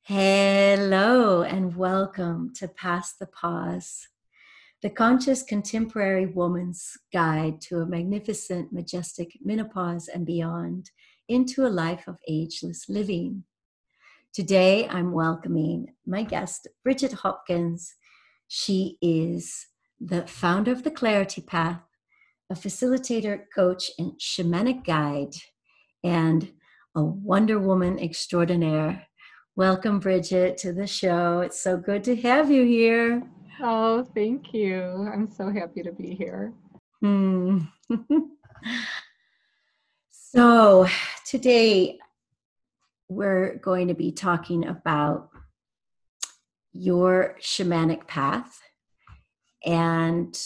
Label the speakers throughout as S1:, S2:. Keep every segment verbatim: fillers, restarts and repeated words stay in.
S1: Hello and welcome to Past the Pause, the conscious contemporary woman's guide to a magnificent, majestic menopause and beyond into a life of ageless living. Today, I'm welcoming my guest, Bridget Hopkins. She is the founder of the Clarity Path, a facilitator, coach, and shamanic guide, and a Wonder Woman extraordinaire. Welcome, Bridget, to the show. It's so good to have you here.
S2: Oh, thank you. I'm so happy to be here.
S1: Hmm. So, today we're going to be talking about your shamanic path. And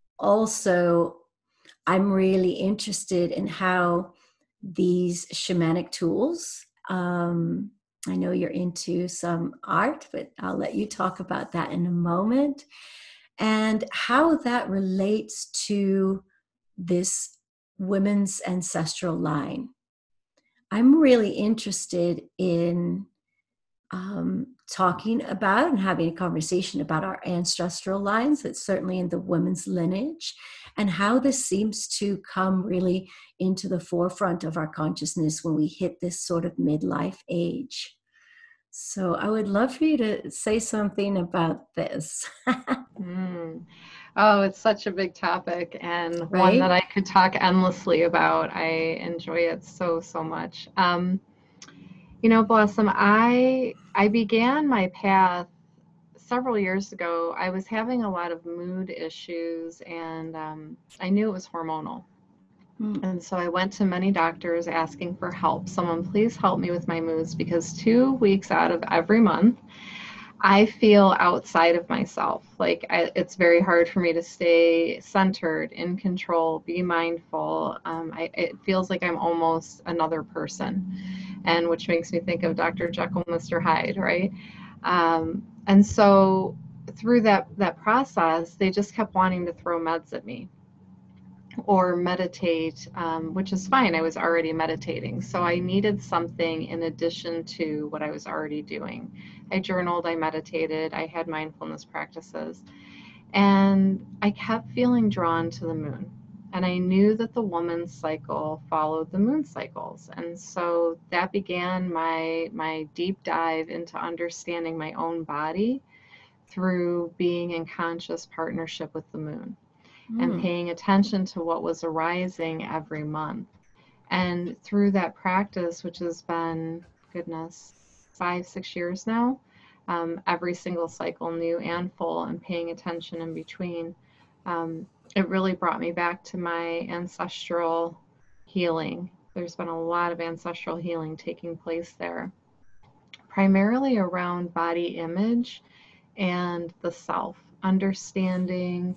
S1: also, I'm really interested in how these shamanic tools, um, I know you're into some art, but I'll let you talk about that in a moment, and how that relates to this women's ancestral line. I'm really interested in um, talking about and having a conversation about our ancestral lines. It's certainly in the women's lineage, and how this seems to come really into the forefront of our consciousness when we hit this sort of midlife age. So I would love for you to say something about this.
S2: Mm. Oh, it's such a big topic and one that
S1: Right?
S2: I could talk endlessly about. I enjoy it so, so much. Um, you know, Blossom, I I began my path several years ago. I was having a lot of mood issues and um, I knew it was hormonal.
S1: Mm.
S2: And so I went to many doctors asking for help. Someone, please help me with my moods because two weeks out of every month, I feel outside of myself. Like I, it's very hard for me to stay centered, in control, be mindful. Um, I, it feels like I'm almost another person, and which makes me think of Doctor Jekyll, Mister Hyde, right? Um, and so through that that process, they just kept wanting to throw meds at me or meditate, um, which is fine. I was already meditating. So I needed something in addition to what I was already doing. I journaled, I meditated, I had mindfulness practices, and I kept feeling drawn to the moon. And I knew that the woman's cycle followed the moon cycles. And so that began my my deep dive into understanding my own body through being in conscious partnership with the moon and
S1: Mm.
S2: paying attention to what was arising every month. And through that practice, which has been, goodness, five, six years now, um, every single cycle, new and full, and paying attention in between, um, it really brought me back to my ancestral healing. There's been a lot of ancestral healing taking place there, primarily around body image and the self, understanding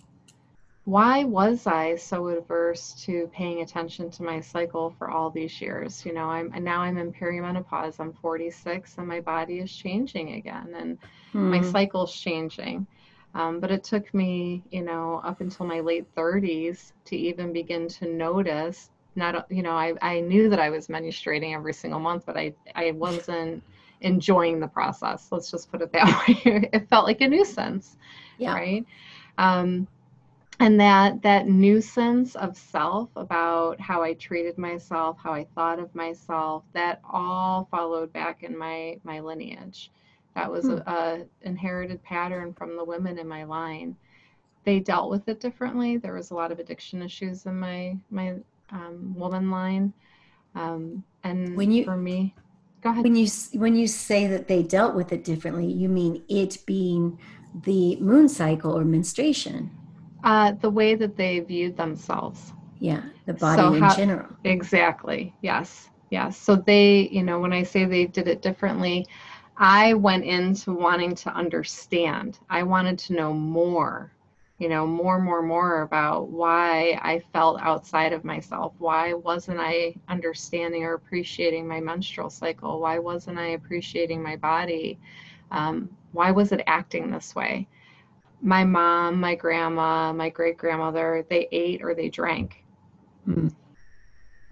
S2: why was I so adverse to paying attention to my cycle for all these years? You know, I'm and now I'm in perimenopause. I'm forty-six, and my body is changing again, and my
S1: Mm.
S2: cycle's changing. Um, but it took me, you know, up until my late thirties to even begin to notice. Not, you know, I, I knew that I was menstruating every single month, but I I wasn't enjoying the process. Let's just put it that way. It felt like a nuisance,
S1: Yeah.
S2: right? Um, and that that nuisance of self about how I treated myself, how I thought of myself, that all followed back in my my lineage. That was a,
S1: Mm.
S2: a inherited pattern from the women in my line. They dealt with it differently. There was a lot of addiction issues in my my um, woman line, um, and
S1: When you
S2: for me, go ahead.
S1: when you when you say that they dealt with it differently, you mean it being the moon cycle or menstruation?
S2: Uh, the way that they viewed themselves.
S1: Yeah, the
S2: So
S1: body in
S2: how
S1: general.
S2: exactly? Yes. Yes. So they, you know, when I say they did it differently, I went into wanting to understand. I wanted to know more, you know, more, more, more about why I felt outside of myself. Why wasn't I understanding or appreciating my menstrual cycle? Why wasn't I appreciating my body? Um, why was it acting this way? My mom, my grandma, my great grandmother, they ate or they drank,
S1: Mm.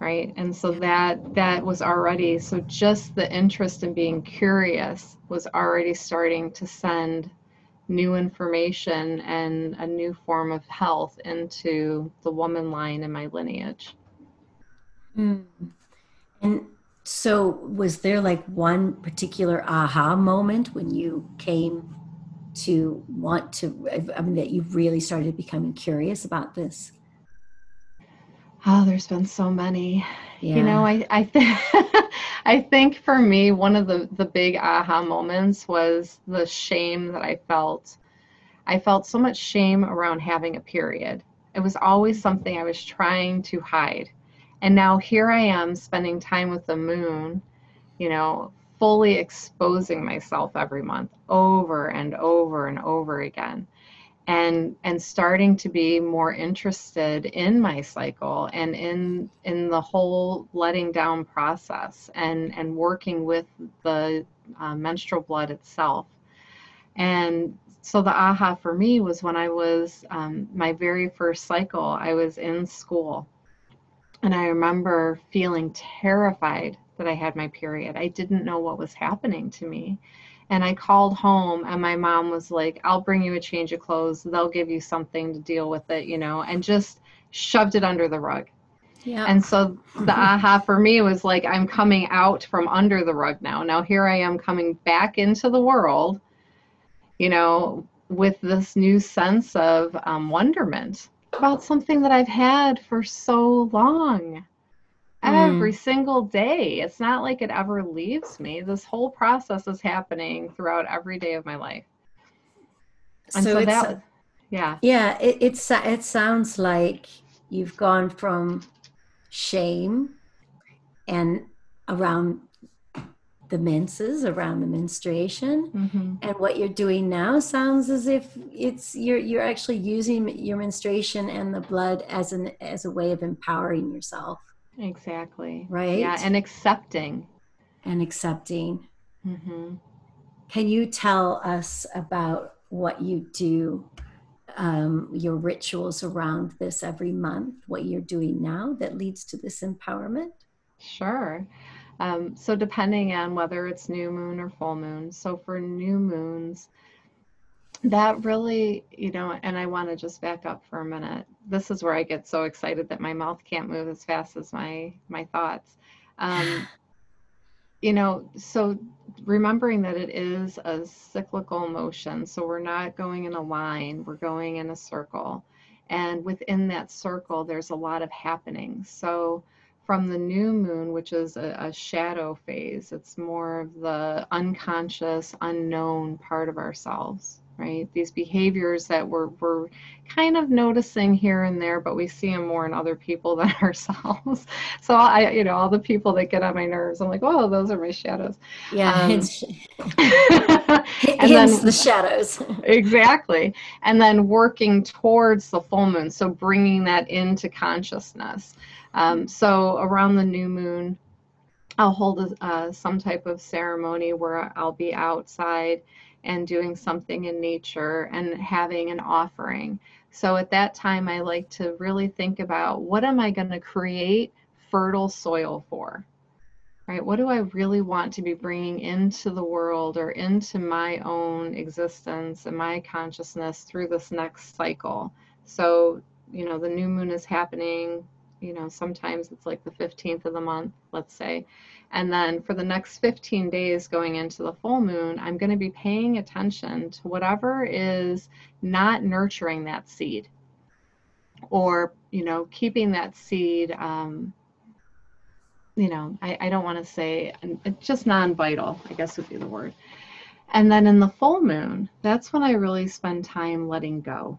S2: right? And so that that was already, so just the interest in being curious was already starting to send new information and a new form of health into the woman line in my lineage.
S1: Mm. And so, was there like one particular aha moment when you came to want to, I mean, that you really started becoming curious about this?
S2: Oh, there's been so many. You know,
S1: Yeah.
S2: I I think I think for me, one of the the big aha moments was the shame that I felt. I felt so much shame around having a period. It was always something I was trying to hide. And now here I am spending time with the moon, you know, fully exposing myself every month over and over and over again, and and starting to be more interested in my cycle and in in the whole letting down process, and and working with the uh, menstrual blood itself. And so the aha for me was when I was um, my very first cycle. I was in school, and I remember feeling terrified that I had my period. I didn't know what was happening to me. And I called home, and my mom was like, I'll bring you a change of clothes. They'll give you something to deal with it, you know, and just shoved it under the rug.
S1: Yeah.
S2: And so the aha for me was like, I'm coming out from under the rug now. Now here I am coming back into the world, you know, with this new sense of um, wonderment about something that I've had for so long. Every
S1: Mm.
S2: single day. It's not like it ever leaves me. This whole process is happening throughout every day of my life. And
S1: So
S2: so
S1: it's,
S2: that, yeah.
S1: yeah, it, it's, it sounds like you've gone from shame and around the menses, around the menstruation.
S2: Mm-hmm.
S1: And what you're doing now sounds as if it's you're you're actually using your menstruation and the blood as an as a way of empowering yourself,
S2: Exactly. Yeah.
S1: right?
S2: And accepting.
S1: And accepting.
S2: Mm-hmm.
S1: Can you tell us about what you do, um, your rituals around this every month, what you're doing now that leads to this empowerment?
S2: Sure. Um, so depending on whether it's new moon or full moon. So for new moons, that really, you know, and I want to just back up for a minute. This is where I get so excited that my mouth can't move as fast as my my thoughts. Um, you know, so remembering that it is a cyclical motion, so we're not going in a line, we're going in a circle. And within that circle, there's a lot of happening. So from the new moon, which is a, a shadow phase, it's more of the unconscious, unknown part of ourselves, right? These behaviors that we're, we're kind of noticing here and there, but we see them more in other people than ourselves. So I, you know, all the people that get on my nerves, I'm like, oh, those are my shadows.
S1: Yeah,
S2: Um,
S1: it's
S2: and
S1: hence the
S2: then
S1: shadows.
S2: exactly, and then working towards the full moon, so bringing that into consciousness. Um, so around the new moon, I'll hold a, uh, some type of ceremony where I'll be outside and doing something in nature and having an offering. So at that time, I like to really think about, what am I going to create fertile soil for? Right? What do I really want to be bringing into the world or into my own existence and my consciousness through this next cycle? So, you know, the new moon is happening, you know, sometimes it's like the fifteenth of the month, let's say. And then for the next fifteen days going into the full moon, I'm going to be paying attention to whatever is not nurturing that seed, or, you know, keeping that seed, um, you know, I, I don't want to say, it's just non-vital, I guess would be the word. And then in the full moon, that's when I really spend time letting go,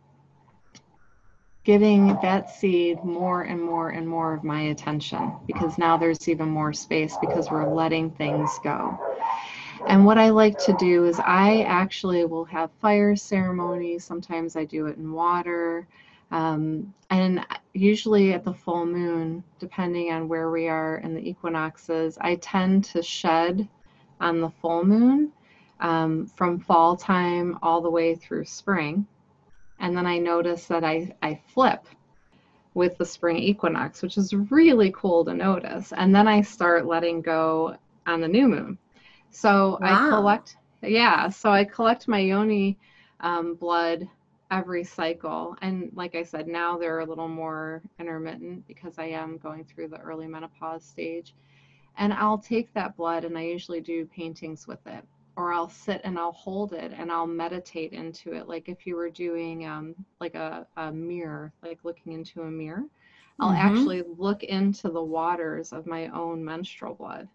S2: giving that seed more and more and more of my attention, because now there's even more space because we're letting things go. And what I like to do is I actually will have fire ceremonies. Sometimes I do it in water. Um, and usually at the full moon, depending on where we are in the equinoxes, I tend to shed on the full moon, um, from fall time all the way through spring. And then I notice that I, I flip. with the spring equinox, which is really cool to notice. And then I start letting go on the new moon. So I
S1: Wow.
S2: collect, yeah, so I collect my yoni um, blood every cycle. And like I said, now they're a little more intermittent because I am going through the early menopause stage. And I'll take that blood and I usually do paintings with it. Or I'll sit and I'll hold it and I'll meditate into it. Like if you were doing um, like a, a mirror, like looking into a mirror, I'll
S1: Mm-hmm.
S2: actually look into the waters of my own menstrual blood,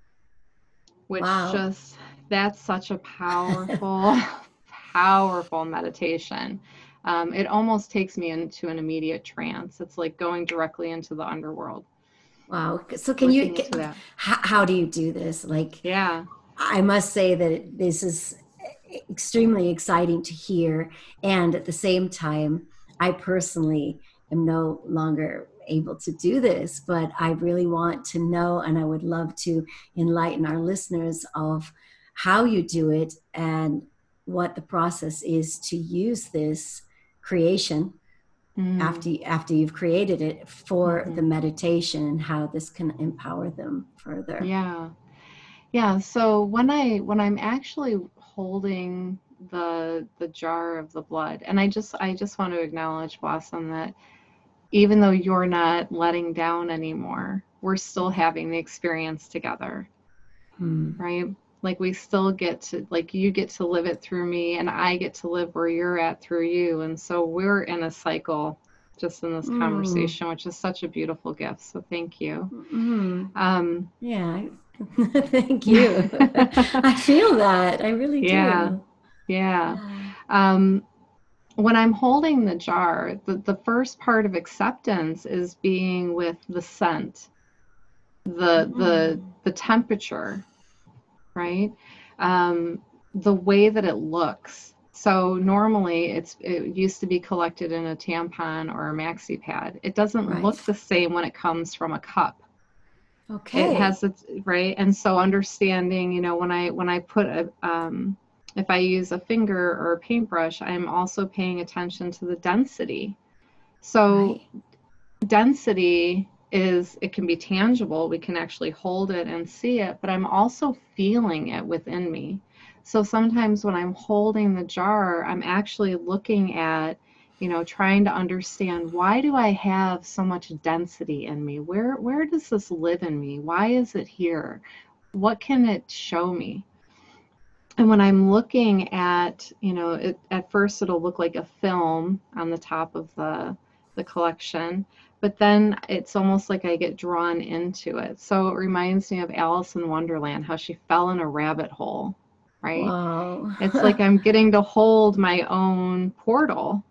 S2: which
S1: Wow.
S2: just, that's such a powerful, powerful meditation. Um, it almost takes me into an immediate trance. It's like going directly into the underworld,
S1: Wow. So can you,
S2: looking
S1: can,
S2: into that.
S1: how, how do you do this? Like,
S2: Yeah.
S1: I must say that it- this is extremely exciting to hear. And at the same time, I personally am no longer able to do this, but I really want to know, and I would love to enlighten our listeners of how you do it and what the process is to use this creation
S2: Mm,
S1: after after you've created it for the
S2: hmm.
S1: meditation and how this can empower them further.
S2: Yeah. Yeah. So when I when I'm actually holding the the jar of the blood, and I just I just want to acknowledge, Blossom, that even though you're not letting down anymore, we're still having the experience together,
S1: Hmm.
S2: right? Like we still get to, like you get to live it through me and I get to live where you're at through you. And so we're in a cycle just in this
S1: Mm.
S2: conversation, which is such a beautiful gift. So thank you.
S1: Mm.
S2: Um,
S1: Yeah. Thank you. I feel that. I really
S2: yeah,
S1: do.
S2: yeah.
S1: Yeah.
S2: Um, when I'm holding the jar, the, the first part of acceptance is being with the scent, the the
S1: Mm.
S2: the temperature, right? Um, the way that it looks. So normally it's it used to be collected in a tampon or a maxi pad. It doesn't
S1: Right.
S2: look the same when it comes from a cup. It
S1: Okay.
S2: has its right, and so understanding, you know, when I when I put a um, if I use a finger or a paintbrush, I'm also paying attention to the density. So
S1: Right.
S2: density is, it can be tangible, we can actually hold it and see it, but I'm also feeling it within me. So sometimes when I'm holding the jar, I'm actually looking at, you know, trying to understand, why do I have so much density in me? Where where does this live in me? Why is it here? What can it show me? And when I'm looking at, you know, it, at first it'll look like a film on the top of the the collection, but then it's almost like I get drawn into it. So it reminds me of Alice in Wonderland, how she fell in a rabbit hole, right?
S1: Wow.
S2: It's like I'm getting to hold my own portal,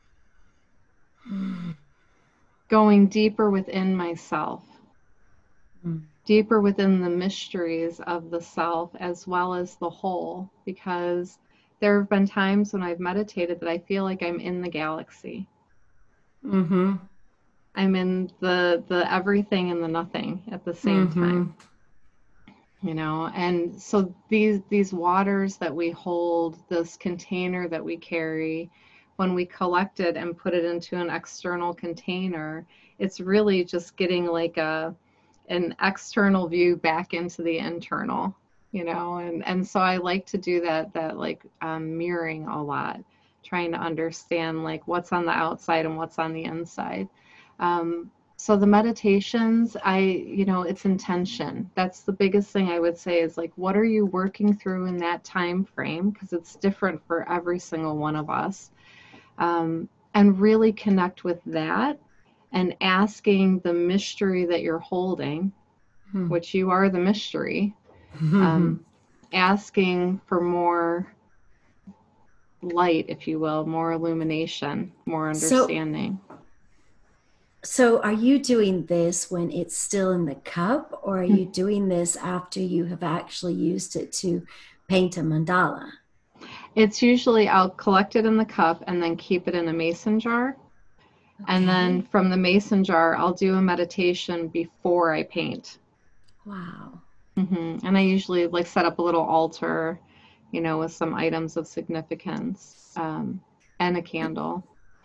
S1: Mm.
S2: going deeper within myself,
S1: Mm.
S2: deeper within the mysteries of the self as well as the whole, because there have been times when I've meditated that I feel like I'm in the galaxy.
S1: Mm-hmm.
S2: I'm in the the everything and the nothing at the same
S1: Mm-hmm.
S2: time, you know. And so these these waters that we hold, this container that we carry, when we collect it and put it into an external container, it's really just getting like a an external view back into the internal, you know. and and so I like to do that that like um, mirroring a lot, trying to understand like what's on the outside and what's on the inside. um, so the meditations, I, you know, it's intention. That's the biggest thing I would say, is like, what are you working through in that time frame, because it's different for every single one of us. um, and really connect with that, and asking the mystery that you're holding, which you are the mystery,
S1: Mm-hmm.
S2: um, asking for more light, if you will, more illumination, more
S1: So,
S2: understanding.
S1: so are you doing this when it's still in the cup, or are you doing this after you have actually used it to paint a mandala?
S2: It's usually, I'll collect it in the cup and then keep it in a mason jar. And then
S1: Okay.
S2: from the mason jar, I'll do a meditation before I paint.
S1: Wow.
S2: hmm And I usually like set up a little altar, you know, with some items of significance, um, and a candle.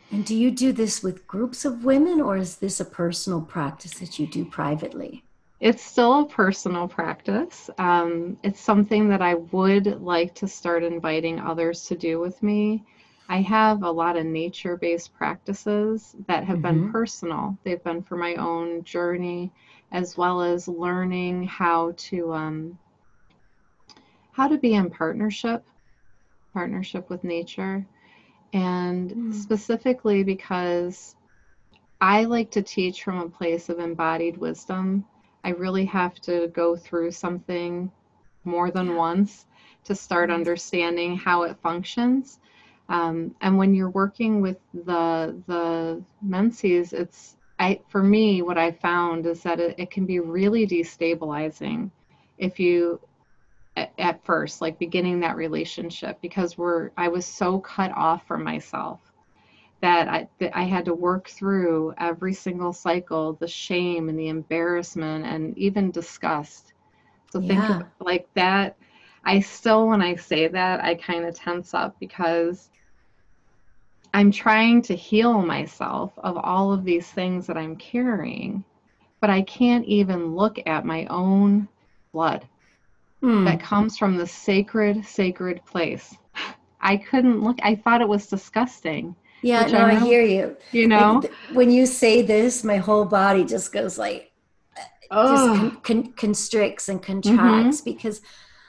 S1: And do you do this with groups of women, or is this a personal practice that you do privately?
S2: It's still a personal practice. Um, it's something that I would like to start inviting others to do with me. I have a lot of nature-based practices that have been
S1: Mm-hmm.
S2: personal. They've been for my own journey, as well as learning how to um, how to be in partnership, partnership with nature, and
S1: Mm.
S2: specifically because I like to teach from a place of embodied wisdom. I really have to go through something more than
S1: Yeah.
S2: once to start
S1: Mm.
S2: understanding how it functions. Um, and when you're working with the the menses, it's I for me what I found is that it, it can be really destabilizing if you at, at first like beginning that relationship because we're I was so cut off from myself that I that I had to work through every single cycle, the shame and the embarrassment and even disgust. So think of
S1: Yeah.
S2: like that. I still, when I say that, I kind of tense up because I'm trying to heal myself of all of these things that I'm carrying, but I can't even look at my own blood that
S1: Mm.
S2: comes from the sacred, sacred place. I couldn't look, I thought it was disgusting,
S1: Yeah,
S2: which
S1: no,
S2: I
S1: I
S2: remember,
S1: hear you.
S2: you
S1: Like
S2: know,
S1: th- when you say this, my whole body just goes like, just
S2: oh,
S1: con- con- constricts and
S2: mm-hmm,
S1: contracts because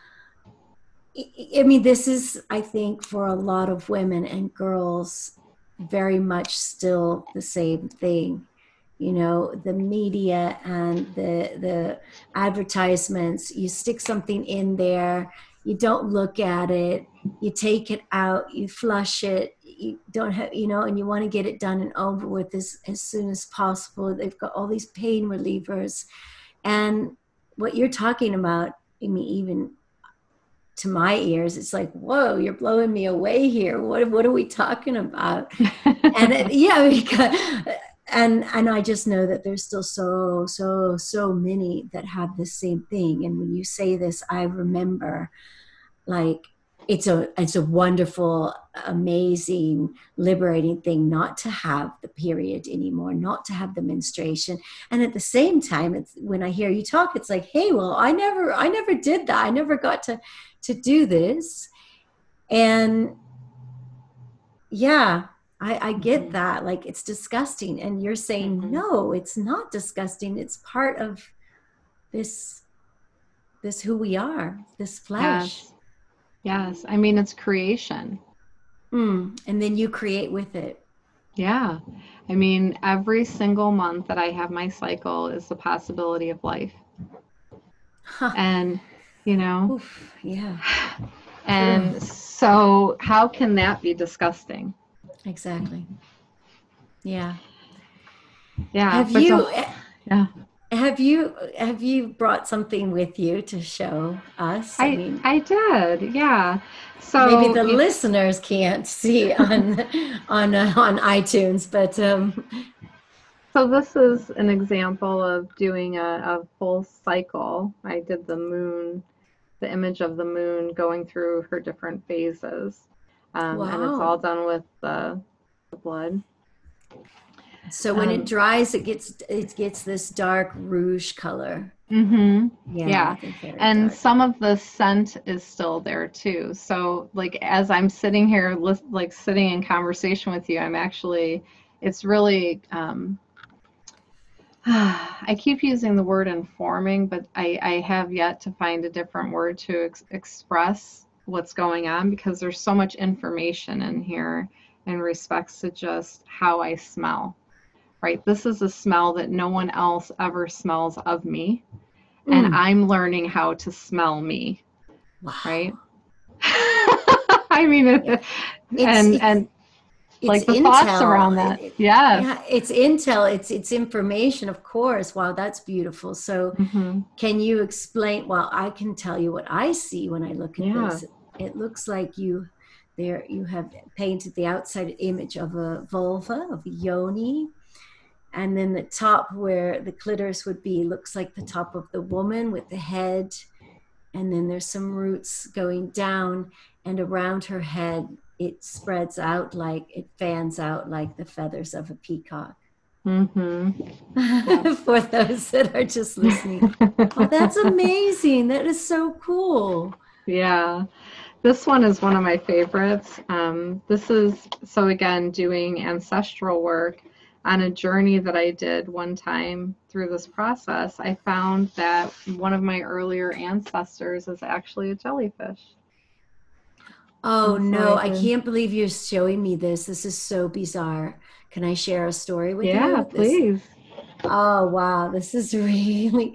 S1: I I mean, this is, I think, for a lot of women and girls, very much still the same thing. You know, the media and the the advertisements, you stick something in there, you don't look at it, you take it out, you flush it, you don't have, you know, and you want to get it done and over with as, as soon as possible. They've got all these pain relievers. And what you're talking about, I mean, even to my ears, it's like, whoa, you're blowing me away here. What what are we talking about? And it, yeah, because, and and I just know that there's still so so so many that have the same thing. And when you say this, I remember like it's a it's a wonderful, amazing, liberating thing not to have the period anymore, not to have the menstruation. And at the same time, it's when I hear you talk, it's like, hey, well, i never i never did that. I never got to to do this. And yeah, I, I get
S2: mm-hmm,
S1: that. Like it's disgusting. And you're saying,
S2: mm-hmm.
S1: no, it's not disgusting. It's part of this, this who we are, this flesh.
S2: Yes, yes. I mean, it's creation.
S1: Mm. And then you create with it.
S2: Yeah. I mean, every single month that I have my cycle is the possibility of life.
S1: Huh.
S2: And, you know,
S1: Oof. Yeah, true.
S2: and so how can that be disgusting?
S1: Exactly. Yeah.
S2: Yeah,
S1: Have
S2: but to,
S1: you
S2: yeah.
S1: have you have you brought something with you to show us? I
S2: I
S1: mean,
S2: I did. Yeah.
S1: maybe
S2: So,
S1: the
S2: you,
S1: listeners can't see on on uh, on iTunes, but um
S2: so this is an example of doing a, a full cycle. I did the moon, the image of the moon going through her different phases. Um, and it's all
S1: wow.
S2: done with the, the blood.
S1: So when it
S2: Um,
S1: dries, it gets it gets this dark rouge color.
S2: Mm-hmm.
S1: Yeah, I
S2: Yeah.
S1: think very
S2: And
S1: dark.
S2: some of the scent is still there too. So like as I'm sitting here lis- like sitting in conversation with you, I'm actually it's really um I keep using the word informing, but I, I have yet to find a different word to ex- express what's going on because there's so much information in here in respects to just how I smell, right? This is a smell that no one else ever smells of me, and
S1: Mm,
S2: I'm learning how to smell me,
S1: wow.
S2: right? I
S1: Yeah.
S2: mean,
S1: It's
S2: and
S1: it's
S2: and
S1: it's
S2: like the thoughts
S1: intel.
S2: around
S1: It-
S2: that.
S1: it-
S2: Yes.
S1: yeah, it's intel. It's it's information, of course. Wow, that's beautiful. So,
S2: Hmm.
S1: can you explain? Well, I can tell you what I see when I look at
S2: Yeah.
S1: this. It looks like you there you have painted the outside image of a vulva, of a yoni, and then the top where the clitoris would be looks like the top of the woman with the head, and then there's some roots going down, and around her head it spreads out like, it fans out like the feathers of a peacock.
S2: Mm-hmm.
S1: For those that are just listening. Oh, that's amazing. That is so cool.
S2: Yeah. This one is one of my favorites. Um, this is, so again, doing ancestral work on a journey that I did one time through this process. I found that one of my earlier ancestors is actually a jellyfish.
S1: Oh,
S2: And so
S1: no,
S2: I
S1: I
S2: did.
S1: can't believe you're showing me this. This is so bizarre. Can I share a story with
S2: Yeah,
S1: you? This,
S2: please.
S1: oh, wow, this is really.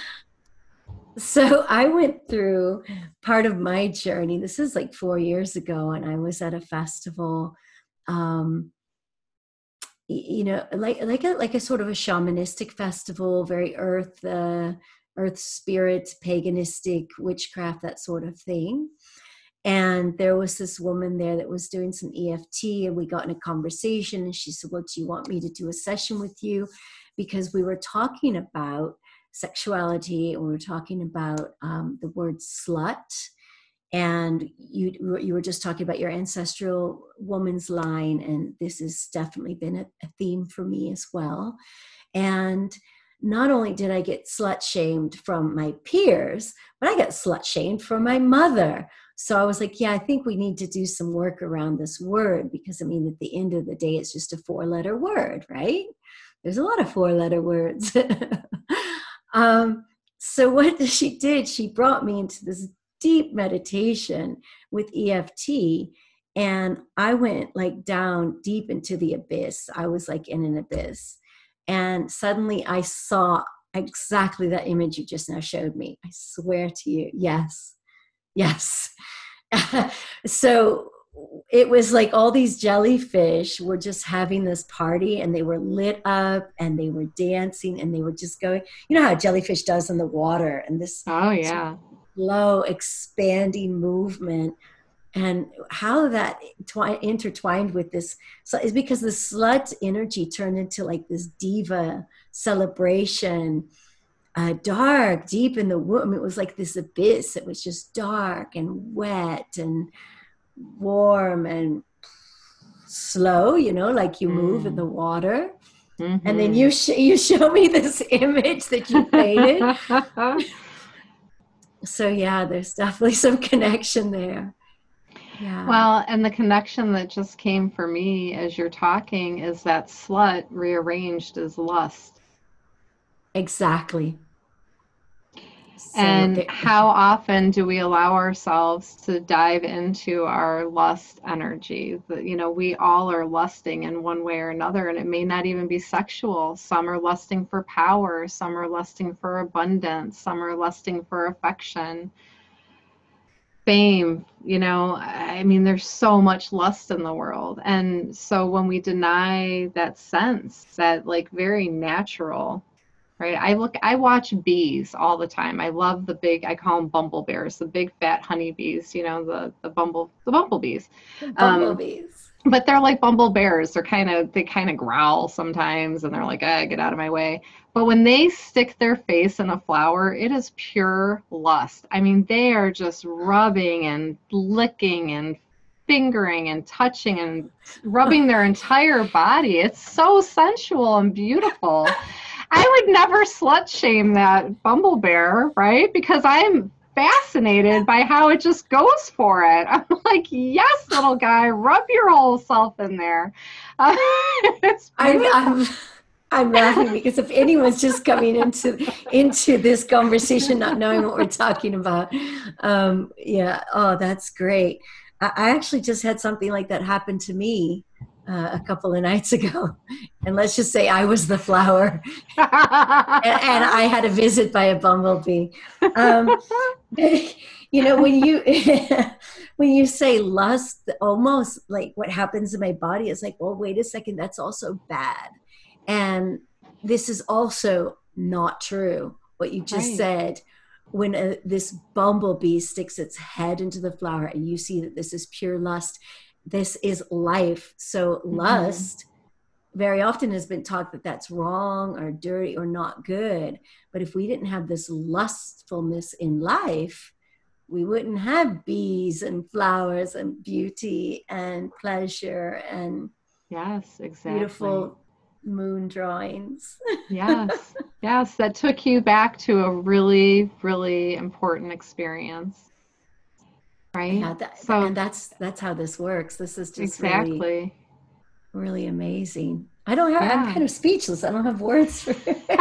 S1: So I went through part of my journey. This is like four years ago, and I was at a festival. Um, you know, like like a like a sort of a shamanistic festival, very earth, uh, earth spirit, paganistic, witchcraft, that sort of thing. And there was this woman there that was doing some E F T, and we got in a conversation. And she said, "Well, do you want me to do a session with you?" Because we were talking about sexuality, and we were talking about um, the word slut, and you you were just talking about your ancestral woman's line, and this has definitely been a, a theme for me as well. And not only did I get slut shamed from my peers, but I got slut shamed from my mother. So I was like, yeah, I think we need to do some work around this word, because I mean, at the end of the day, it's just a four letter word, right? There's a lot of four letter words. um, so what she did, she brought me into this deep meditation with E F T, and I went like down deep into the abyss. I was like in an abyss. And suddenly I saw exactly that image you just now showed me. I swear to you. Yes. Yes. So it was like all these jellyfish were just having this party, and they were lit up, and they were dancing, and they were just going, you know how a jellyfish does in the water, and this
S2: Oh, yeah.
S1: slow expanding movement, and how that twi- intertwined with this. So it's because the slut energy turned into like this diva celebration, uh, dark, deep in the womb. It was like this abyss. It was just dark and wet and warm and slow, you know, like you move in the
S2: Mm.
S1: water. And then
S2: Mm-hmm.
S1: you sh- you show me this image that you painted. So yeah, there's definitely some connection there. Yeah.
S2: Well, and the connection that just came for me as you're talking is that slut rearranged as lust.
S1: Exactly. So
S2: And
S1: there,
S2: how often do we allow ourselves to dive into our lust energy? That, you know, we all are lusting in one way or another, and it may not even be sexual. Some are lusting for power, some are lusting for abundance, some are lusting for affection, fame. You know, I mean, there's so much lust in the world. And so when we deny that sense, that like very natural, right? I look, I watch bees all the time. I love the big, I call them bumble bears, the big fat honeybees, you know, the, the bumble, the bumblebees. Um,
S1: bumblebees.
S2: but they're like bumble bears. They're kind of, they kind of growl sometimes, and they're like, ah, get out of my way. But when they stick their face in a flower, it is pure lust. I mean, they are just rubbing and licking and fingering and touching and rubbing their entire body. It's so sensual and beautiful. I would never slut shame that bumble bear, right? Because I'm fascinated by how it just goes for it. I'm like, yes, little guy, rub your whole self in there. Uh, it's
S1: I'm,
S2: beautiful.
S1: I'm, I'm laughing because if anyone's just coming into into this conversation not knowing what we're talking about, um, yeah, oh, that's great. I, I actually just had something like that happen to me uh, a couple of nights ago, and let's just say I was the flower, and, and I had a visit by a bumblebee. Um, you know, when you when you say lust, almost like what happens in my body is like, well, wait a second, that's also bad. And this is also not true, what you just
S2: Right.
S1: said. When a, this bumblebee sticks its head into the flower, and you see that this is pure lust, this is life. So
S2: Mm-hmm.
S1: lust very often has been taught that that's wrong or dirty or not good. But if we didn't have this lustfulness in life, we wouldn't have bees and flowers and beauty and pleasure and
S2: Yes, exactly.
S1: beautiful moon drawings.
S2: Yes. Yes, that took you back to a really, really important experience, right?
S1: Yeah, that,
S2: So,
S1: and that's that's how this works. This is just really,
S2: exactly.
S1: really amazing. I don't have, I'm
S2: Yeah.
S1: kind of speechless. I don't have words for it.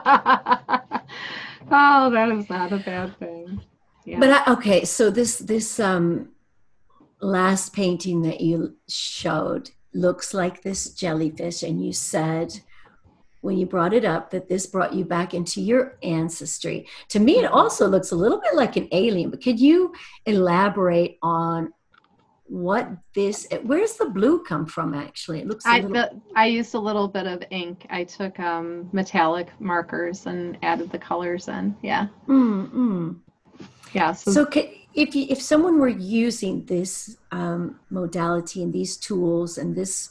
S2: Oh, that is not a bad thing.
S1: But
S2: Yeah.
S1: I, okay, so this this um last painting that you showed looks like this jellyfish, and you said when you brought it up that this brought you back into your ancestry. To me, it
S2: Mhm.
S1: also looks a little bit like an alien, but could you elaborate on what this, where's the blue come from actually? It looks a
S2: I
S1: little,
S2: the, I used a little bit of ink. I took um, metallic markers and added the colors in. Yeah.
S1: mm, mm.
S2: Yeah. So
S1: So can, if you, if someone were using this um, modality and these tools and this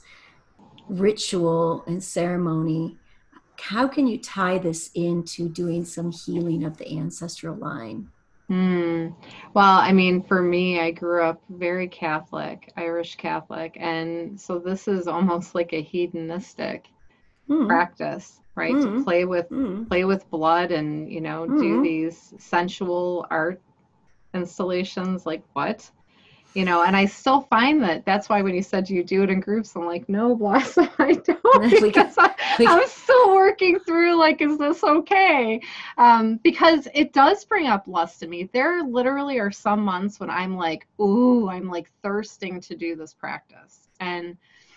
S1: ritual and ceremony, how can you tie this into doing some healing of the ancestral line?
S2: Hmm. Well, I mean, for me, I grew up very Catholic, Irish Catholic, and so this is almost like a hedonistic
S1: Mm,
S2: practice, right? To
S1: mm,
S2: play with
S1: mm,
S2: play with blood and, you know, do
S1: mm.
S2: these sensual art installations. Like what? You know, and I still find that that's why when you said you do it in groups, I'm like, no, Blossom, I don't,
S1: we can,
S2: because I,
S1: we,
S2: I'm still working through, like, is this okay? Um, because it does bring up lust in me. There literally are some months when I'm like, ooh, I'm like thirsting to do this practice. And,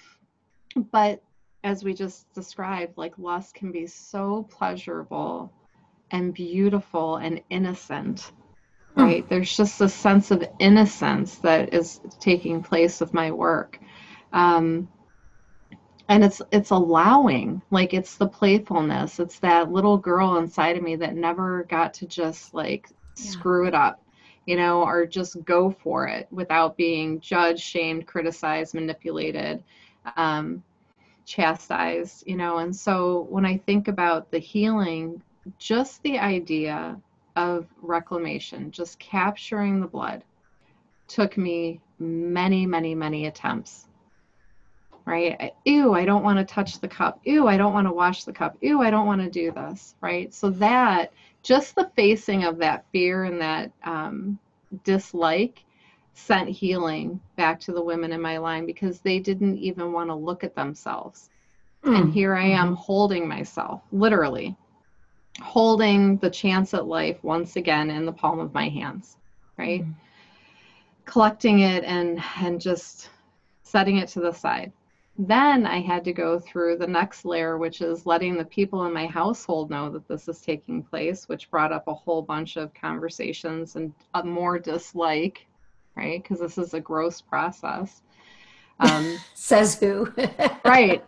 S2: but as we just described, like lust can be so pleasurable and beautiful and innocent,
S1: mm,
S2: right? There's just a sense of innocence that is taking place with my work. Um, and it's it's allowing, like it's the playfulness. It's that little girl inside of me that never got to just like
S1: yeah.
S2: screw it up, you know, or just go for it without being judged, shamed, criticized, manipulated, um, chastised, you know. And so when I think about the healing, just the idea of reclamation, just capturing the blood, took me many, many, many attempts, right? Ew, I don't want to touch the cup. Ew, I don't want to wash the cup. Ew, I don't want to do this, right? So that, just the facing of that fear and that um, dislike sent healing back to the women in my line because they didn't even want to look at themselves. And
S1: Mm,
S2: here I am
S1: mm-hmm.
S2: holding myself, literally holding the chance at life once again in the palm of my hands, right?
S1: Mm.
S2: Collecting it and and just setting it to the side. Then I had to go through the next layer, which is letting the people in my household know that this is taking place, which brought up a whole bunch of conversations and a more dislike, right? Because this is a gross process. Um,
S1: Says who?
S2: right.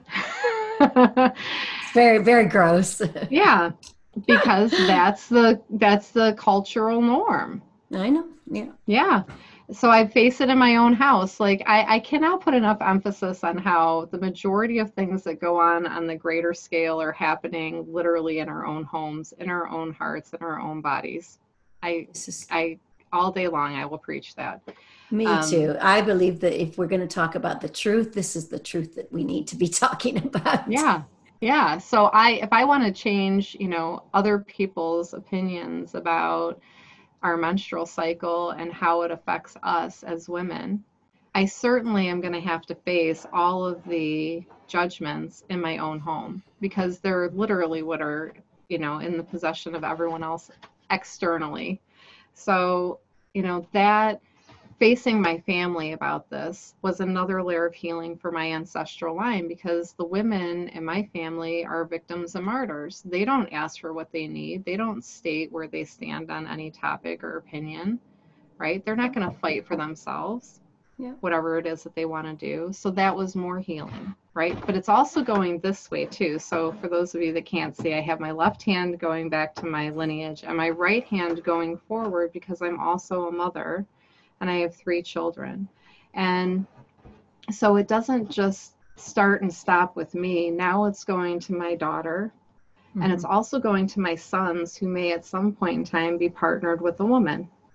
S1: It's very, very gross.
S2: Yeah, because that's the that's the cultural norm.
S1: I know. Yeah.
S2: Yeah. So I face it in my own house. Like I, I cannot put enough emphasis on how the majority of things that go on on the greater scale are happening literally in our own homes, in our own hearts, in our own bodies. I,
S1: This is
S2: I, all day long, I will preach that.
S1: me
S2: Um,
S1: too. I believe that if we're going to talk about the truth, this is the truth that we need to be talking about.
S2: yeah. Yeah. So I, if I want to change, you know, other people's opinions about our menstrual cycle and how it affects us as women, I certainly am going to have to face all of the judgments in my own home because they're literally what are, you know, in the possession of everyone else externally. So, you know, that facing my family about this was another layer of healing for my ancestral line because the women in my family are victims and martyrs. They don't ask for what they need. They don't state where they stand on any topic or opinion, right? They're not going to fight for themselves,
S1: Yeah.
S2: whatever it is that they want to do. So that was more healing, right? But it's also going this way too. So for those of you that can't see, I have my left hand going back to my lineage and my right hand going forward because I'm also a mother and I have three children. And so it doesn't just start and stop with me. Now it's going to my daughter, and it's
S1: Mm-hmm.
S2: also going to my sons who may at some point in time be partnered with a woman.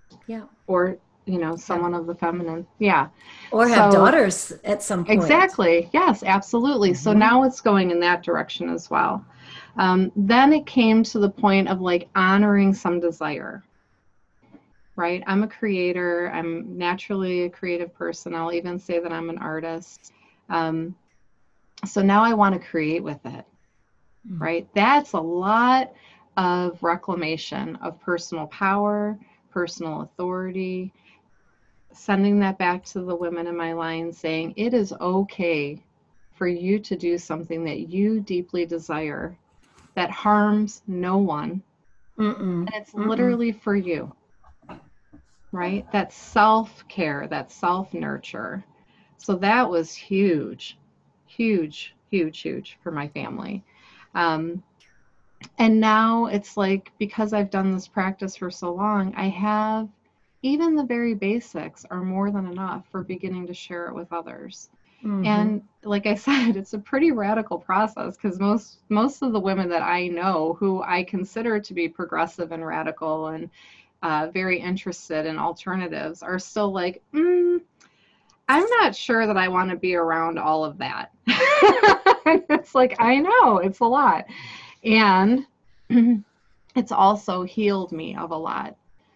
S1: Yeah.
S2: or, you know, someone of the feminine. Yeah.
S1: Or have
S2: So
S1: daughters at some point.
S2: exactly. Yes, absolutely. So
S1: Mm-hmm.
S2: now it's going in that direction as well. Um, then it came to the point of like honoring some desire, right? I'm a creator. I'm naturally a creative person. I'll even say that I'm an artist. Um, so now I want to create with it, right? That's a lot of reclamation of personal power, personal authority, sending that back to the women in my line saying it is okay for you to do something that you deeply desire that harms no one.
S1: Mm-mm.
S2: And it's
S1: Mm-mm.
S2: literally for you, right? That's self-care, that's self-nurture. So that was huge, huge, huge, huge for my family. Um, and now it's like, because I've done this practice for so long, I have even the very basics are more than enough for beginning to share it with others.
S1: Mm-hmm.
S2: And like I said, it's a pretty radical process because most most of the women that I know who I consider to be progressive and radical and uh, very interested in alternatives are still like, mm, I'm not sure that I want to be around all of that. It's like, I know it's a lot. And it's also healed me of a lot,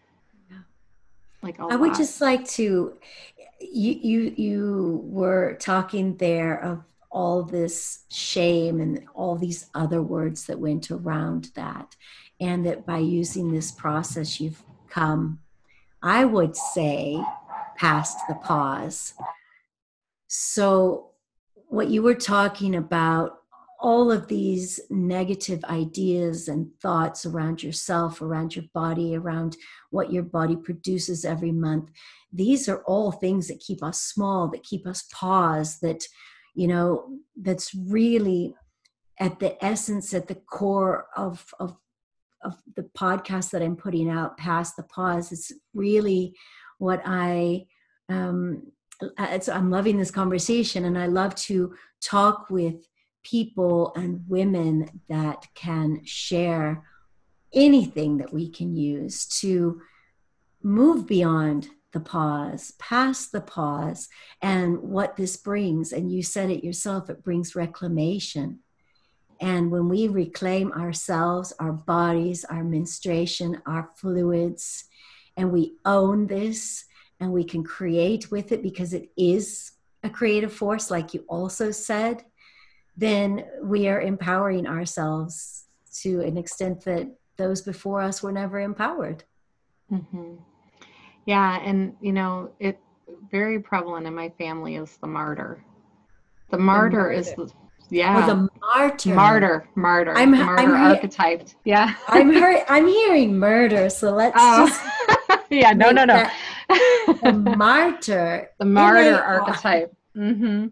S2: like a
S1: I would
S2: lot.
S1: just like to, you you you were talking there of all this shame and all these other words that went around that, and that by using this process you've come, I would say, past the pause. So what you were talking about, all of these negative ideas and thoughts around yourself, around your body, around what your body produces every month, these are all things that keep us small, that keep us paused, that, you know, that's really at the essence, at the core of, of, of the podcast that I'm putting out, Past the Pause. It's really what I, um, it's, I'm loving this conversation, and I love to talk with people and women that can share anything that we can use to move beyond the pause, past the pause, and what this brings. And you said it yourself, it brings reclamation. And when we reclaim ourselves, our bodies, our menstruation, our fluids, and we own this and we can create with it because it is a creative force, like you also said, then we are empowering ourselves to an extent that those before us were never empowered.
S2: Mm-hmm. Yeah, and you know, it very prevalent in my family is the martyr. The
S1: The
S2: martyr is
S1: martyr.
S2: the,
S1: Oh,
S2: yeah,
S1: the martyr.
S2: martyr, martyr,
S1: I'm
S2: the
S1: I'm
S2: martyr
S1: he-
S2: archetyped. Yeah.
S1: I'm hear- I'm hearing murder. So let's
S2: Oh,
S1: just
S2: yeah, no, no,
S1: make
S2: no.
S1: that the martyr,
S2: The martyr
S1: M A R.
S2: archetype. Mm-hmm.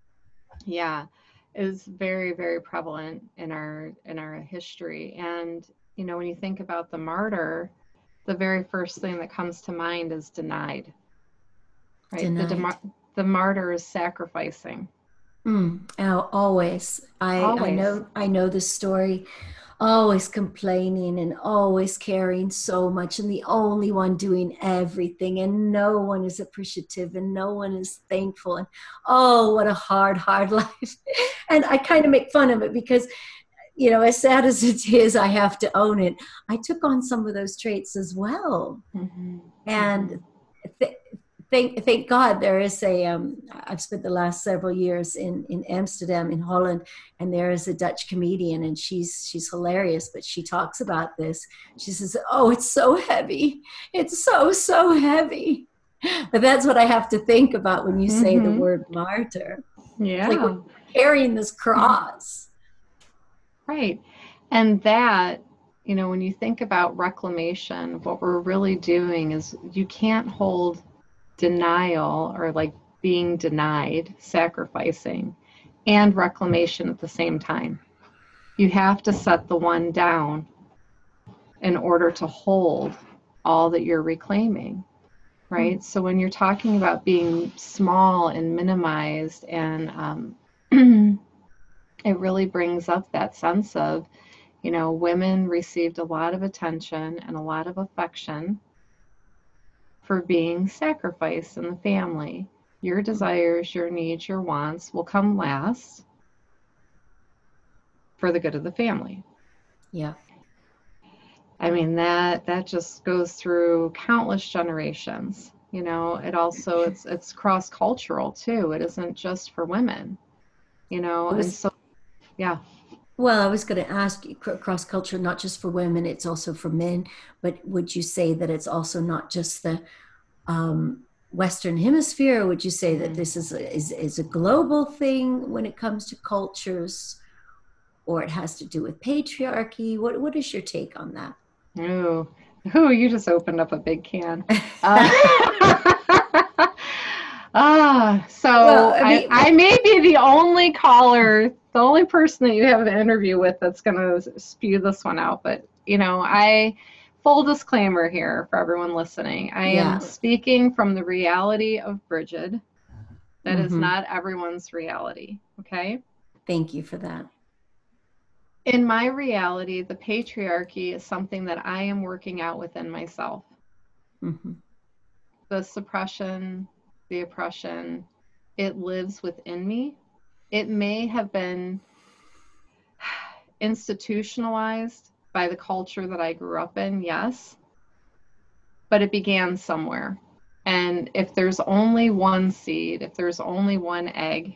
S2: Yeah, is very, very prevalent in our in our history. And you know, when you think about the martyr, the very first thing that comes to mind is denied, right? The
S1: Denied.
S2: dem- the martyr is sacrificing.
S1: Mm, oh, always. I I
S2: Always.
S1: know I know the story. Always complaining and always caring so much, and the only one doing everything, and no one is appreciative, and no one is thankful. And oh, what a hard, hard life. And I kind of make fun of it because, you know, as sad as it is, I have to own it. I took on some of those traits as well.
S2: Mm-hmm. Mm-hmm.
S1: And th- thank thank God there is a. Um, I've spent the last several years in in Amsterdam, in Holland, and there is a Dutch comedian, and she's she's hilarious. But she talks about this. She says, "Oh, it's so heavy. It's so so heavy." But that's what I have to think about when you say the
S2: Mm-hmm.
S1: word martyr. It's like we're
S2: Yeah.
S1: carrying this cross.
S2: Right. And that, you know, when you think about reclamation, what we're really doing is you can't hold denial or like being denied, sacrificing, and reclamation at the same time. You have to set the one down in order to hold all that you're reclaiming, right? So when you're talking about being small and minimized, and um, it really brings up that sense of, you know, women received a lot of attention and a lot of affection for being sacrificed in the family. Your desires, your needs, your wants will come last for the good of the family.
S1: Yeah.
S2: I mean, that that just goes through countless generations. You know, it also it's it's cross-cultural too. It isn't just for women, you know,
S1: It
S2: and
S1: was
S2: so yeah.
S1: Well, I was going to ask you, cross culture, not just for women, it's also for men. But would you say that it's also not just the um, Western Hemisphere? Or would you say that
S2: Mm.
S1: this is a, is, is a global thing when it comes to cultures, or it has to do with patriarchy? What What is your take on that?
S2: Ooh. Ooh, you just opened up a big can. Uh, ah,
S1: Well,
S2: so
S1: I
S2: I,
S1: mean,
S2: I may be the only caller, the only person that you have an interview with that's going to spew this one out. But, you know, I, full disclaimer here for everyone listening, I am
S1: yeah.
S2: speaking from the reality of Bridget. That is
S1: Mm-hmm.
S2: not everyone's reality, okay?
S1: Thank you for that.
S2: In my reality, the patriarchy is something that I am working out within myself.
S1: Mm-hmm.
S2: The suppression, the oppression, it lives within me. It may have been institutionalized by the culture that I grew up in, yes, but it began somewhere. And if there's only one seed, if there's only one egg,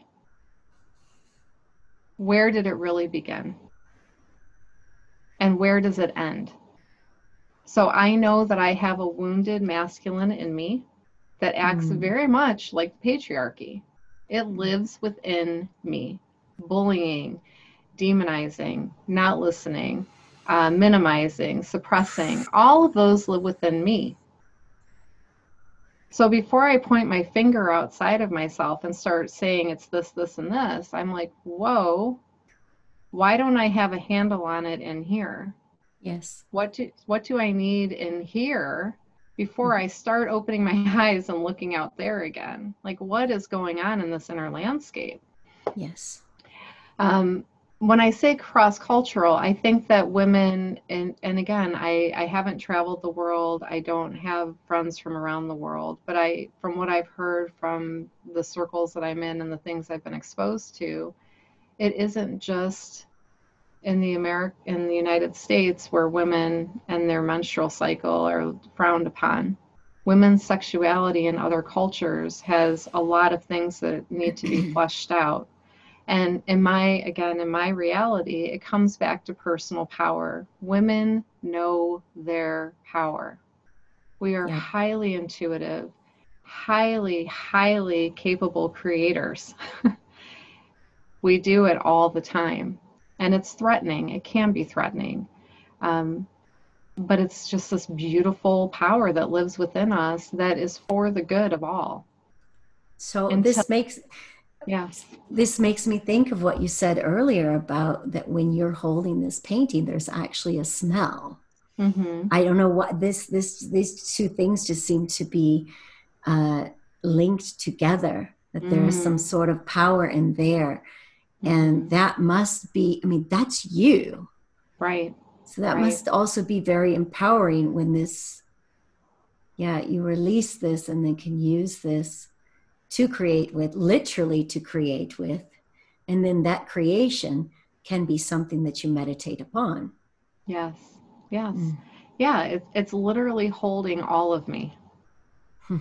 S2: where did it really begin? And where does it end? So I know that I have a wounded masculine in me that acts
S1: Mm.
S2: very much like patriarchy. It lives within me. Bullying, demonizing, not listening, uh, minimizing, suppressing, all of those live within me. So before I point my finger outside of myself and start saying it's this, this, and this, I'm like, whoa, why don't I have a handle on it in here?
S1: Yes.
S2: What do, what do I need in here before
S1: Mm-hmm.
S2: I start opening my eyes and looking out there again? Like, what is going on in this inner landscape?
S1: Yes.
S2: Um, when I say cross-cultural, I think that women, and, and again, I, I haven't traveled the world. I don't have friends from around the world, but I, from what I've heard from the circles that I'm in and the things I've been exposed to, it isn't just in the America, in the United States where women and their menstrual cycle are frowned upon. Women's sexuality in other cultures has a lot of things that need to be fleshed out. And in my, again, in my reality, it comes back to personal power. Women know their power. We are
S1: Yeah.
S2: highly intuitive, highly, highly capable creators. We do it all the time. And it's threatening. It can be threatening. Um, but it's just this beautiful power that lives within us that is for the good of all.
S1: So
S2: Until,
S1: this makes
S2: yeah.
S1: this makes me think of what you said earlier about that when you're holding this painting, there's actually a smell.
S2: Mm-hmm.
S1: I don't know what this this these two things just seem to be uh, linked together. That there is some
S2: Mm-hmm.
S1: sort of power in there,
S2: Mm-hmm.
S1: and that must be. I mean, that's you.
S2: Right.
S1: So that
S2: Right.
S1: must also be very empowering when this, yeah, you release this and then can use this to create with, literally to create with. And then that creation can be something that you meditate upon.
S2: Yes. Yes.
S1: Mm.
S2: Yeah. It's it's literally holding all of me.
S1: Hmm.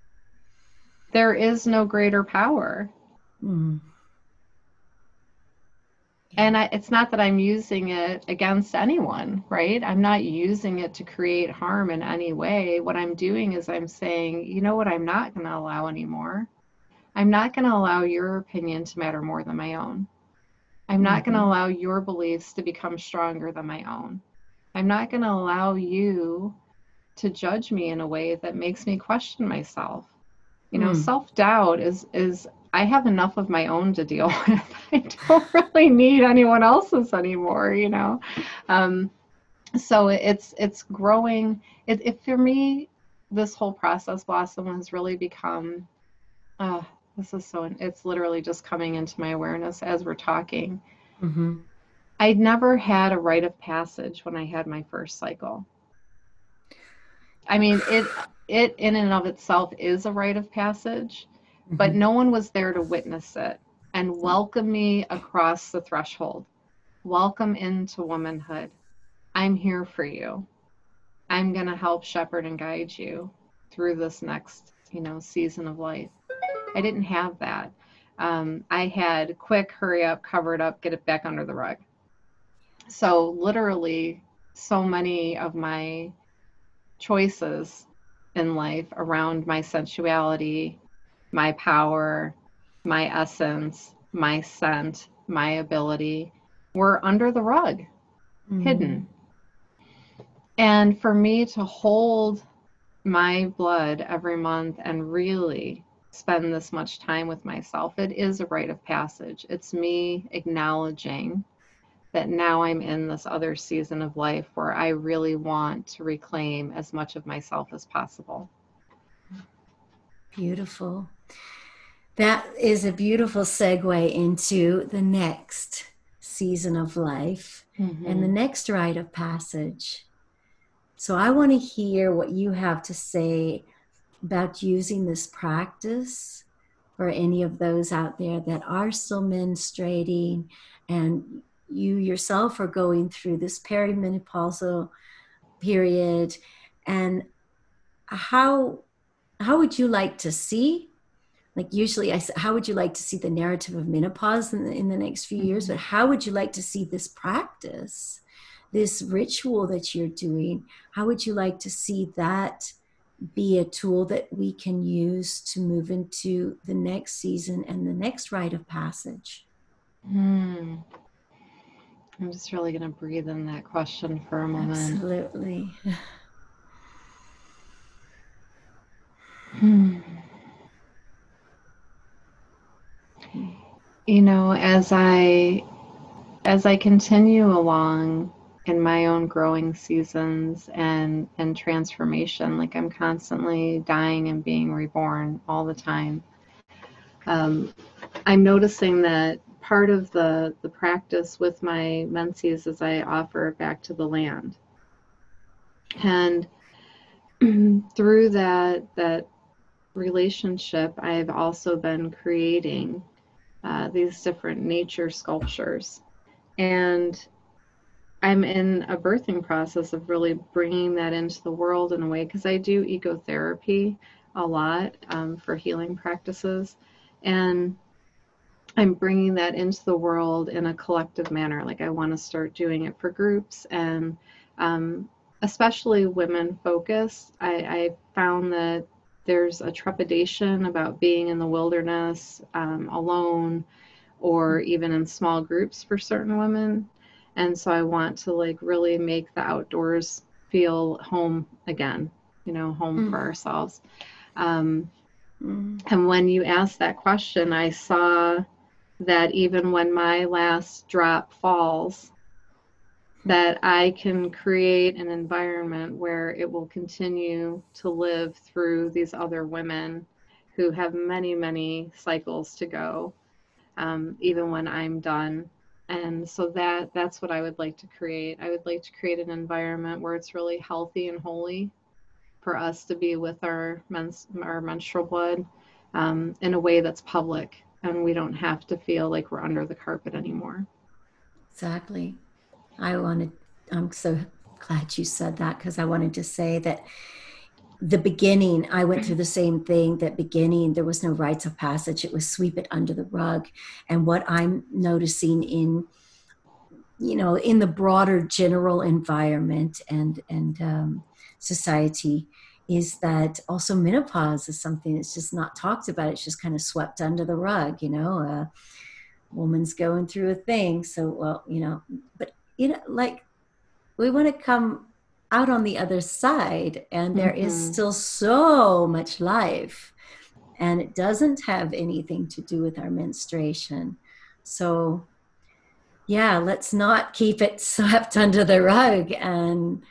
S2: There is no greater power.
S1: Mm. Yeah.
S2: And I, it's not that I'm using it against anyone, right? I'm not using it to create harm in any way. What I'm doing is I'm saying, you know what, I'm not going to allow anymore. I'm not going to allow your opinion to matter more than my own. I'm not going to
S1: Mm-hmm.
S2: allow your beliefs to become stronger than my own. I'm not going to allow you to judge me in a way that makes me question myself. You know,
S1: Mm.
S2: self-doubt is is I have enough of my own to deal with. I don't really need anyone else's anymore, you know. Um, so it's it's growing. It, it for me, this whole process, Blossom, has really become. Uh, this is so. It's literally just coming into my awareness as we're talking.
S1: Mm-hmm.
S2: I'd never had a rite of passage when I had my first cycle. I mean, it it in and of itself is a rite of passage, but
S1: Mm-hmm.
S2: no one was there to witness it and welcome me across the threshold. Welcome into womanhood. I'm here for you. I'm going to help shepherd and guide you through this next, you know, season of life. I didn't have that. Um, I had quick, hurry up, cover it up, get it back under the rug. So literally, so many of my choices in life around my sensuality, my power, my essence, my scent, my ability were under the rug,
S1: Mm-hmm.
S2: hidden. And for me to hold my blood every month and really spend this much time with myself, it is a rite of passage. It's me acknowledging that now I'm in this other season of life where I really want to reclaim as much of myself as possible.
S1: Beautiful. That is a beautiful segue into the next season of life
S2: Mm-hmm.
S1: and the next rite of passage. So I want to hear what you have to say about using this practice for any of those out there that are still menstruating and you yourself are going through this perimenopausal period, and how how would you like to see, like usually I say, how would you like to see the narrative of menopause in the, in the next few years,
S2: Mm-hmm.
S1: but how would you like to see this practice, this ritual that you're doing, how would you like to see that be a tool that we can use to move into the next season and the next rite of passage?
S2: Hmm. I'm just really going to breathe in that question for a moment.
S1: Absolutely.
S2: Hmm. You know, as I as I continue along in my own growing seasons and and transformation, like I'm constantly dying and being reborn all the time. Um, I'm noticing that part of the the practice with my menses is I offer it back to the land, and through that that relationship, I've also been creating uh, these different nature sculptures, and I'm in a birthing process of really bringing that into the world in a way, because I do ecotherapy a lot um, for healing practices, and I'm bringing that into the world in a collective manner. Like I want to start doing it for groups and um, especially women focused. I, I found that there's a trepidation about being in the wilderness um, alone or even in small groups for certain women. And so I want to like really make the outdoors feel home again, you know, home for
S1: Mm.
S2: ourselves. Um,
S1: Mm.
S2: and when you asked that question, I saw that even when my last drop falls, that I can create an environment where it will continue to live through these other women who have many, many cycles to go, um, even when I'm done. And so that that's what I would like to create. I would like to create an environment where it's really healthy and holy for us to be with our mens- our menstrual blood um, in a way that's public, and we don't have to feel like we're under the carpet anymore.
S1: Exactly. I wanted, I'm so glad you said that, because I wanted to say that the beginning, I went through the same thing. That beginning, there was no rites of passage. It was sweep it under the rug. And what I'm noticing in, you know, in the broader general environment and, and um, society is that also menopause is something that's just not talked about. It's just kind of swept under the rug, you know, a woman's going through a thing. So, well, you know, but, you know, like, we want to come out on the other side, and there is
S2: Mm-hmm.
S1: still so much life, and it doesn't have anything to do with our menstruation. So yeah, let's not keep it swept under the rug. And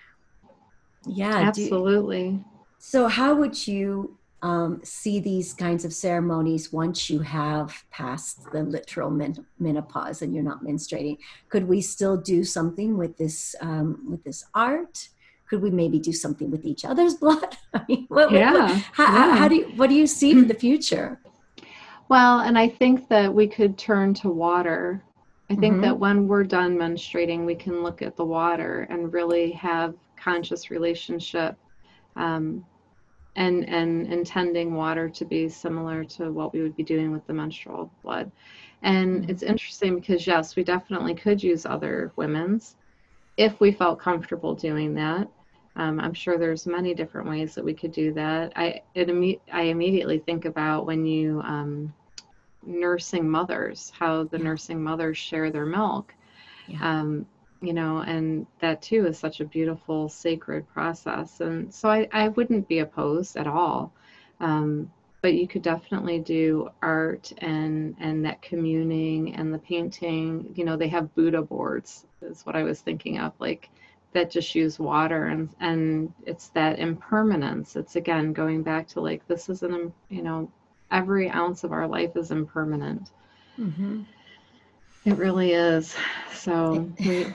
S1: yeah, do
S2: Absolutely.
S1: so how would you um, see these kinds of ceremonies once you have passed the literal men- menopause and you're not menstruating? Could we still do something with this um, with this art? could we maybe do something with each other's blood? I mean, what, what, what,
S2: Yeah,
S1: how,
S2: yeah.
S1: how do you, what do you see for the future?
S2: Well, and I think that we could turn to water. I think
S1: Mm-hmm.
S2: that when we're done menstruating, we can look at the water and really have conscious relationship, um, and and intending water to be similar to what we would be doing with the menstrual blood. And
S1: Mm-hmm.
S2: it's interesting because yes, we definitely could use other women's if we felt comfortable doing that. Um, I'm sure there's many different ways that we could do that. I it imme- I immediately think about when you um, nursing mothers, how the
S1: Yeah.
S2: nursing mothers share their milk.
S1: Yeah.
S2: Um, you know, and that too is such a beautiful, sacred process. And so I, I wouldn't be opposed at all. Um, but you could definitely do art and and that communing and the painting. You know, they have Buddha boards, is what I was thinking of, like that just use water, and and it's that impermanence. It's again going back to like this is an, you know, every ounce of our life is impermanent.
S1: Mm-hmm.
S2: It really is. So we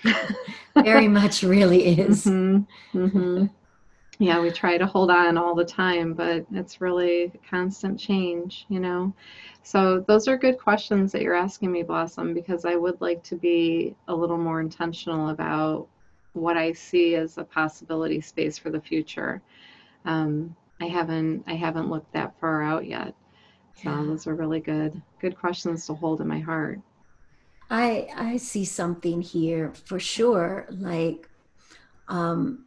S1: Very much really is.
S2: mhm. Mhm. Yeah, we try to hold on all the time, but it's really constant change, you know. So those are good questions that you're asking me, Blossom, because I would like to be a little more intentional about what I see as a possibility space for the future. Um, I haven't I haven't looked that far out yet. So
S1: Yeah.
S2: those are really good good questions to hold in my heart.
S1: I I see something here for sure. Like um,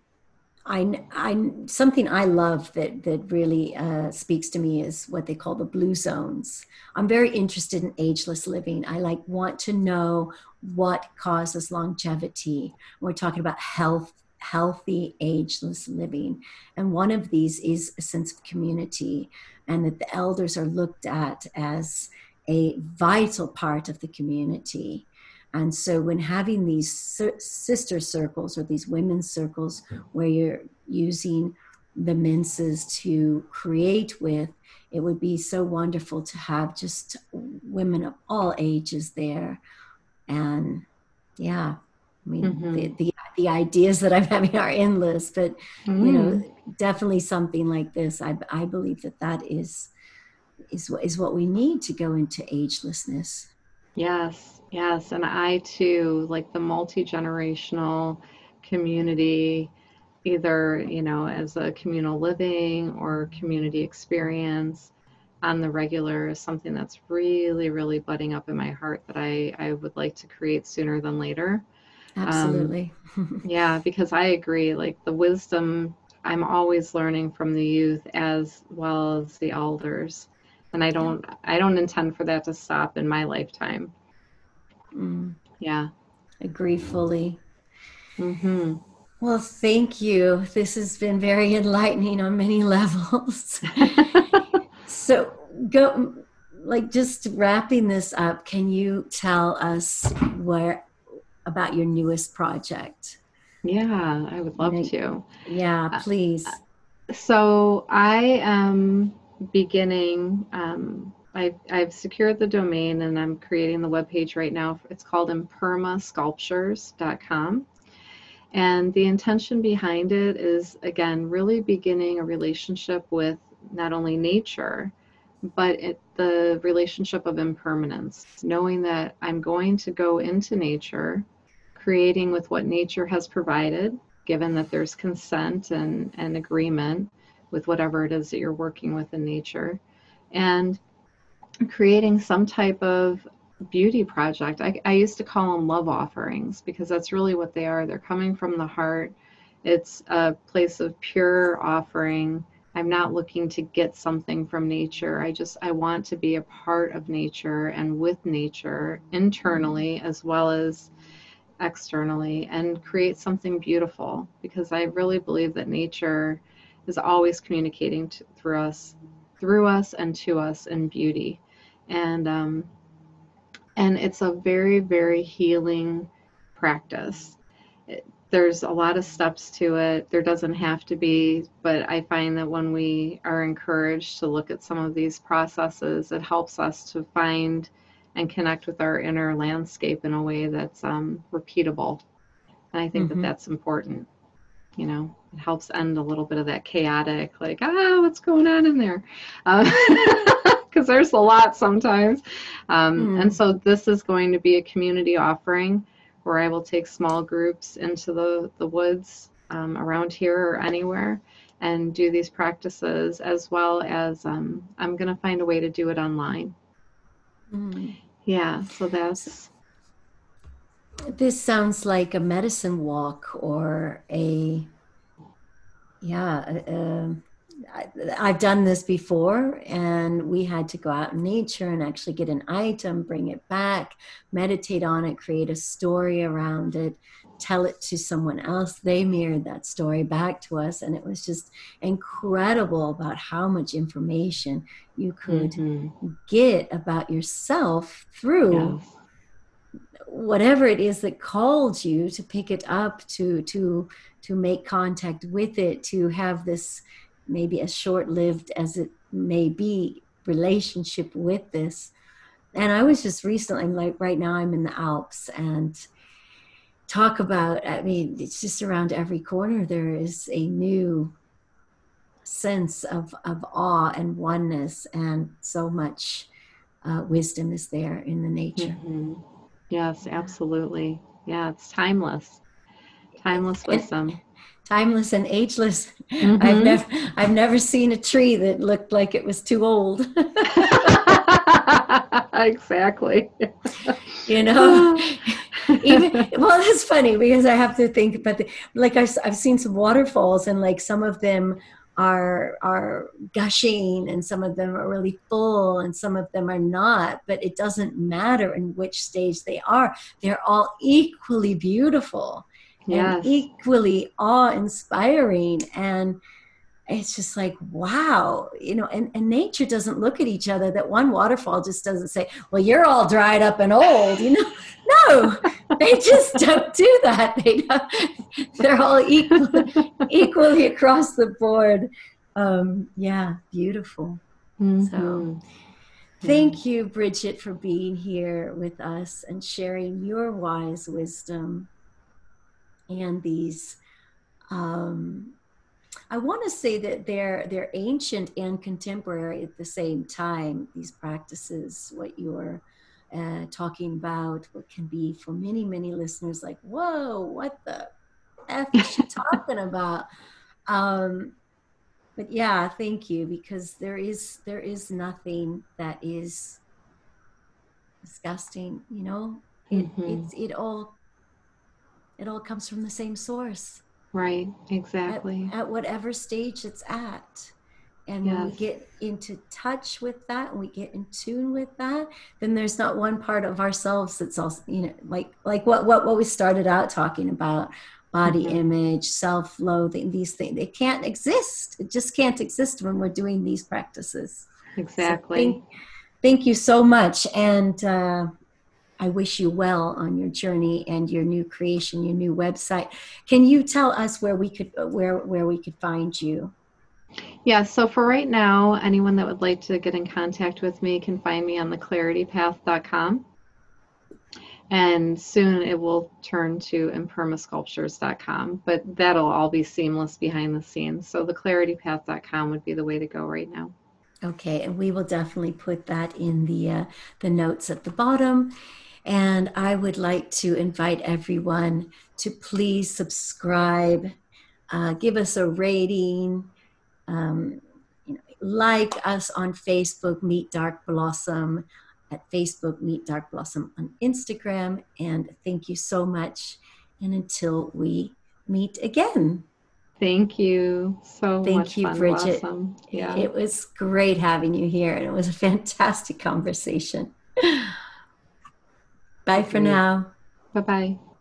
S1: I I something I love that that really uh, speaks to me is what they call the blue zones. I'm very interested in ageless living. I like want to know what causes longevity. We're talking about health, healthy ageless living, and one of these is a sense of community, and that the elders are looked at as a vital part of the community. And so, when having these sister circles or these women's circles where you're using the menses to create with, it would be so wonderful to have just women of all ages there. And yeah, I mean, the,
S2: Mhm.
S1: the, the ideas that I'm having are endless, but, you know,
S2: Mm.
S1: definitely something like this. I, I believe that that is, is, is what we need to go into agelessness.
S2: Yes, yes. And I too, like the multi-generational community, either, you know, as a communal living or community experience on the regular is something that's really, really budding up in my heart that I, I would like to create sooner than later. Um,
S1: Absolutely.
S2: yeah, because I agree, like the wisdom I'm always learning from the youth as well as the elders. And I
S1: Yeah.
S2: don't I don't intend for that to stop in my lifetime.
S1: Mm,
S2: Yeah.
S1: agree fully.
S2: Mhm.
S1: Well, thank you. This has been very enlightening on many levels. So, go like just wrapping this up, can you tell us where about your newest project?
S2: Yeah, I would
S1: You
S2: love
S1: know,
S2: to.
S1: yeah,
S2: Uh,
S1: please.
S2: so I am beginning. Um, I've, I've secured the domain and I'm creating the webpage right now. It's called imperma sculptures dot com. And the intention behind it is, again, really beginning a relationship with not only nature, but it, the relationship of impermanence, knowing that I'm going to go into nature, creating with what nature has provided, given that there's consent and, and agreement with whatever it is that you're working with in nature, and creating some type of beauty project. I, I used to call them love offerings because that's really what they are. They're coming from the heart. It's a place of pure offering. I'm not looking to get something from nature. I just, I want to be a part of nature and with nature
S1: Mhm.
S2: internally as well as externally and create something beautiful because I really believe that nature is always communicating to, through us, through us and to us in beauty. And um, and it's a very, very healing practice. It, there's a lot of steps to it. There doesn't have to be, but I find that when we are encouraged to look at some of these processes, it helps us to find and connect with our inner landscape in a way that's um, repeatable. And I think that
S1: Mhm.
S2: that's important. you know, it helps end a little bit of that chaotic, like, ah, what's going on in there? Because uh, there's a lot sometimes. Um, and
S1: Mm.
S2: so this is going to be a community offering where I will take small groups into the, the woods um, around here or anywhere and do these practices, as well as um, I'm going to find a way to do it online.
S1: Mm.
S2: Yeah, so
S1: So
S2: that's.
S1: this sounds like a medicine walk or a, yeah, uh, I, I've done this before, and we had to go out in nature and actually get an item, bring it back, meditate on it, create a story around it, tell it to someone else. They mirrored that story back to us, and it was just incredible about how much information you could
S2: Mm-hmm.
S1: get about yourself through
S2: Yes.
S1: whatever it is that called you to pick it up, to to to make contact with it, to have this, maybe as short-lived as it may be, relationship with this. And I was just recently, I'm like, right now I'm in the Alps, and talk about, I mean, it's just around every corner there is a new sense of of awe and oneness, and so much uh, wisdom is there in the nature.
S2: Mm-hmm. Yes, absolutely. Yeah, it's timeless. Timeless
S1: And
S2: wisdom.
S1: timeless and ageless. I've
S2: Mm-hmm.
S1: never I've never seen a tree that looked like it was too old.
S2: Exactly.
S1: You know, even, well, it's funny because I have to think about the, like I've, I've seen some waterfalls, and like some of them are are gushing, and some of them are really full, and some of them are not, but it doesn't matter in which stage they are. They're all equally beautiful and
S2: Yes.
S1: equally awe-inspiring, and it's just like, wow, you know, and, and nature doesn't look at each other. That one waterfall just doesn't say, well, you're all dried up and old, you know. No, they just don't do that. They don't, they're all equal, equally across the board. Um, yeah, beautiful. So
S2: Mm-hmm. Yeah.
S1: thank you, Bridget, for being here with us and sharing your wise wisdom and these um, I want to say that they're they're ancient and contemporary at the same time. These practices, what you're uh, talking about, what can be for many many listeners like, whoa, what the f is she talking about? Um, but yeah, thank you, because there is there is nothing that is disgusting. You know, it
S2: Mm-hmm.
S1: it's it all it all comes from the same source
S2: Right.
S1: at
S2: Exactly.
S1: at whatever stage it's at. And when we
S2: Yes.
S1: get into touch with that, and we get in tune with that, then there's not one part of ourselves that's also, you know, like like what what what we started out talking about, body
S2: Mm-hmm.
S1: image, self-loathing, these things. They can't exist. It just can't exist when we're doing these practices. So
S2: Exactly.
S1: thank thank you so much. And uh, I wish you well on your journey and your new creation, your new website. Can you tell us where we could where where we could find you?
S2: Yeah, so for right now, anyone that would like to get in contact with me can find me on the clarity path dot com. And soon it will turn to imperma sculptures dot com, but that'll all be seamless behind the scenes. So the clarity path dot com would be the way to go right now.
S1: Okay, and we will definitely put that in the uh, the notes at the bottom. And I would like to invite everyone to please subscribe, uh, give us a rating, um, you know, like us on Facebook, Meet Dark Blossom at Facebook, Meet Dark Blossom on Instagram. And thank you so much. And until we meet again.
S2: Thank you. So
S1: Thank
S2: much
S1: you,
S2: fun,
S1: Bridget.
S2: Blossom. Yeah.
S1: It was great having you here, and it was a fantastic conversation. Bye for
S2: Agreed.
S1: now.
S2: Bye bye.